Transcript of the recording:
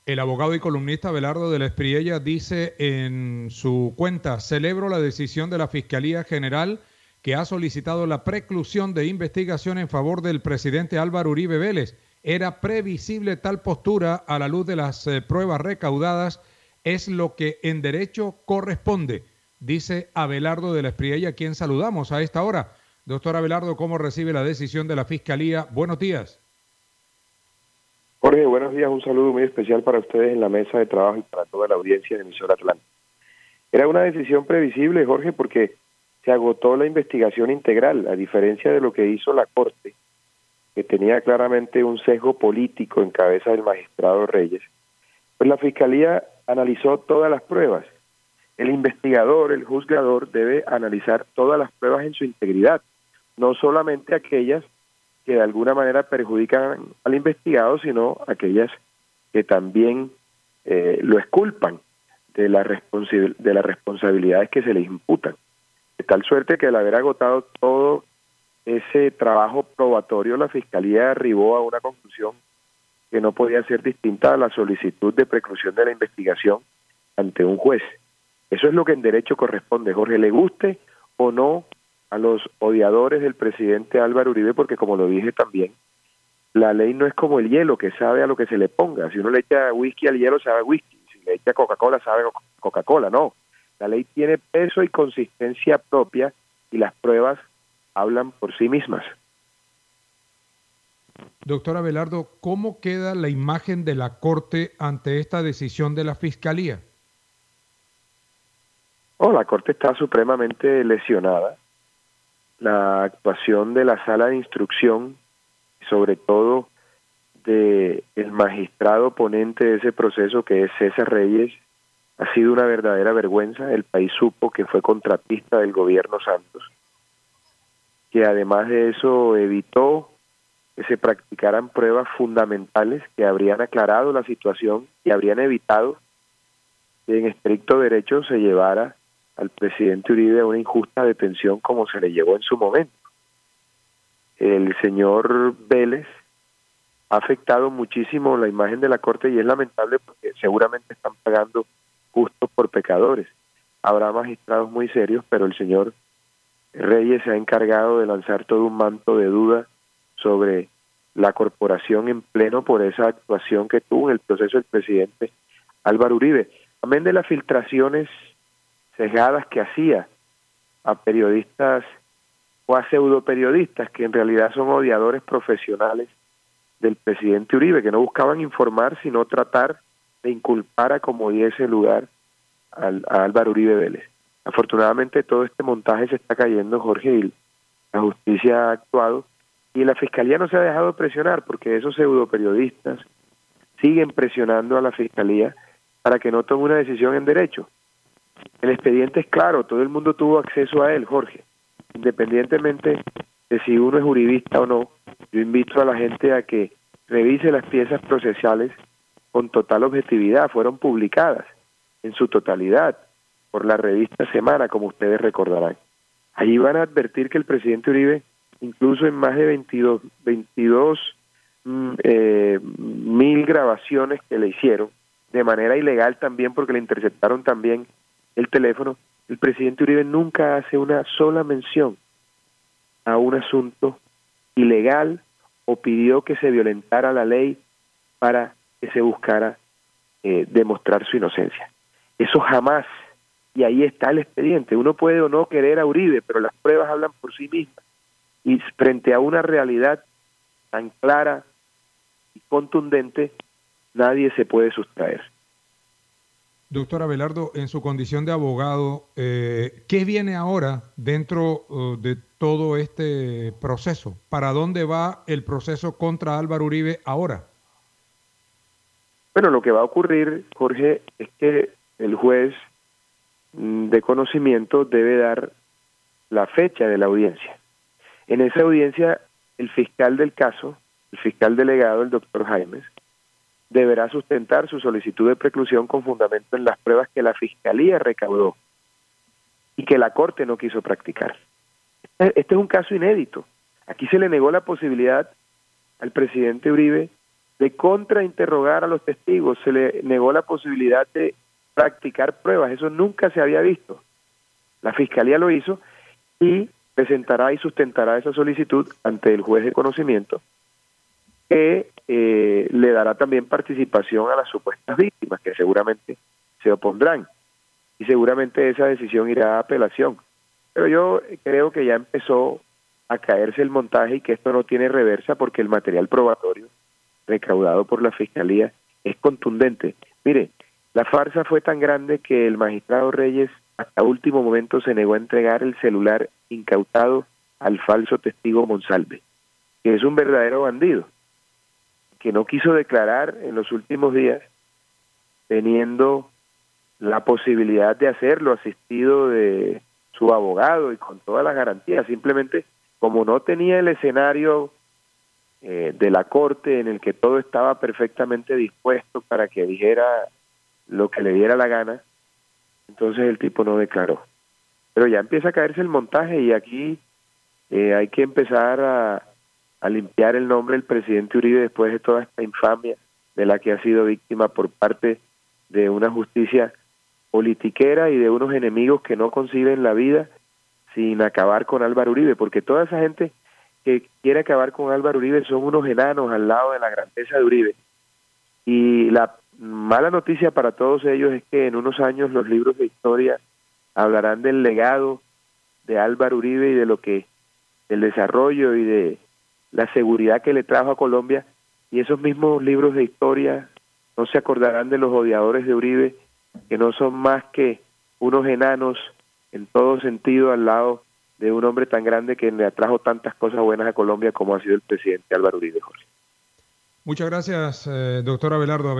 El abogado y columnista Abelardo de la Espriella dice en su cuenta: celebro la decisión de la Fiscalía General que ha solicitado la preclusión de investigación en favor del presidente Álvaro Uribe Vélez. Era previsible tal postura a la luz de las pruebas recaudadas, es lo que en derecho corresponde, dice Abelardo de la Espriella, a quien saludamos a esta hora. Doctor Abelardo, ¿cómo recibe la decisión de la Fiscalía? Buenos días. Jorge, buenos días. Un saludo muy especial para ustedes en la mesa de trabajo y para toda la audiencia de Emisora Atlántica. Era una decisión previsible, Jorge, porque se agotó la investigación integral, a diferencia de lo que hizo la Corte, que tenía claramente un sesgo político en cabeza del magistrado Reyes. Pues la Fiscalía analizó todas las pruebas. El investigador, el juzgador, debe analizar todas las pruebas en su integridad, no solamente aquellas que de alguna manera perjudican al investigado, sino aquellas que también lo exculpan de las responsabilidades que se les imputan. De tal suerte que al haber agotado todo ese trabajo probatorio, la Fiscalía arribó a una conclusión que no podía ser distinta a la solicitud de preclusión de la investigación ante un juez. Eso es lo que en derecho corresponde, Jorge, le guste o no a los odiadores del presidente Álvaro Uribe, porque como lo dije también, la ley no es como el hielo, que sabe a lo que se le ponga. Si uno le echa whisky al hielo, sabe whisky. Si le echa Coca-Cola, sabe Coca-Cola. No, la ley tiene peso y consistencia propia y las pruebas hablan por sí mismas. Doctor Abelardo, ¿cómo queda la imagen de la Corte ante esta decisión de la Fiscalía? La Corte está supremamente lesionada. La actuación de la sala de instrucción, sobre todo de el magistrado ponente de ese proceso, que es César Reyes, ha sido una verdadera vergüenza. El país supo que fue contratista del gobierno Santos, que además de eso evitó que se practicaran pruebas fundamentales que habrían aclarado la situación y habrían evitado que en estricto derecho se llevara al presidente Uribe a una injusta detención como se le llevó en su momento. El señor Vélez ha afectado muchísimo la imagen de la Corte y es lamentable porque seguramente están pagando justos por pecadores. Habrá magistrados muy serios, pero el señor Reyes se ha encargado de lanzar todo un manto de duda sobre la corporación en pleno por esa actuación que tuvo en el proceso del presidente Álvaro Uribe. Amén de las filtraciones sesgadas que hacía a periodistas o a pseudoperiodistas que en realidad son odiadores profesionales del presidente Uribe, que no buscaban informar sino tratar de inculpar a como diese lugar a Álvaro Uribe Vélez. Afortunadamente todo este montaje se está cayendo, Jorge, y la justicia ha actuado y la Fiscalía no se ha dejado presionar porque esos pseudoperiodistas siguen presionando a la Fiscalía para que no tome una decisión en derecho. El expediente es claro, todo el mundo tuvo acceso a él, Jorge. Independientemente de si uno es uribista o no, yo invito a la gente a que revise las piezas procesales con total objetividad. Fueron publicadas en su totalidad por la revista Semana, como ustedes recordarán. Allí van a advertir que el presidente Uribe, incluso en más de 22,000 grabaciones que le hicieron, de manera ilegal también porque le interceptaron también el teléfono, el presidente Uribe nunca hace una sola mención a un asunto ilegal o pidió que se violentara la ley para que se buscara demostrar su inocencia. Eso jamás, y ahí está el expediente. Uno puede o no querer a Uribe, pero las pruebas hablan por sí mismas. Y frente a una realidad tan clara y contundente, nadie se puede sustraer. Doctor Abelardo, en su condición de abogado, ¿qué viene ahora dentro de todo este proceso? ¿Para dónde va el proceso contra Álvaro Uribe ahora? Bueno, lo que va a ocurrir, Jorge, es que el juez de conocimiento debe dar la fecha de la audiencia. En esa audiencia, el fiscal del caso, el fiscal delegado, el doctor Jaimes, deberá sustentar su solicitud de preclusión con fundamento en las pruebas que la Fiscalía recaudó y que la Corte no quiso practicar. Este es un caso inédito. Aquí se le negó la posibilidad al presidente Uribe de contrainterrogar a los testigos, se le negó la posibilidad de practicar pruebas. Eso nunca se había visto. La Fiscalía lo hizo y presentará y sustentará esa solicitud ante el juez de conocimiento, que le dará también participación a las supuestas víctimas, que seguramente se opondrán, y seguramente esa decisión irá a apelación. Pero yo creo que ya empezó a caerse el montaje y que esto no tiene reversa, porque el material probatorio recaudado por la Fiscalía es contundente. Mire, la farsa fue tan grande que el magistrado Reyes hasta último momento se negó a entregar el celular incautado al falso testigo Monsalve, que es un verdadero bandido, que no quiso declarar en los últimos días, teniendo la posibilidad de hacerlo asistido de su abogado y con todas las garantías. Simplemente, como no tenía el escenario de la corte en el que todo estaba perfectamente dispuesto para que dijera lo que le diera la gana, entonces el tipo no declaró. Pero ya empieza a caerse el montaje y aquí hay que empezar a limpiar el nombre del presidente Uribe después de toda esta infamia de la que ha sido víctima por parte de una justicia politiquera y de unos enemigos que no conciben la vida sin acabar con Álvaro Uribe, porque toda esa gente que quiere acabar con Álvaro Uribe son unos enanos al lado de la grandeza de Uribe. Y la mala noticia para todos ellos es que en unos años los libros de historia hablarán del legado de Álvaro Uribe y de lo que, del desarrollo y de la seguridad que le trajo a Colombia, y esos mismos libros de historia no se acordarán de los odiadores de Uribe, que no son más que unos enanos en todo sentido al lado de un hombre tan grande que le atrajo tantas cosas buenas a Colombia como ha sido el presidente Álvaro Uribe, Jorge. Muchas gracias, doctor Abelardo.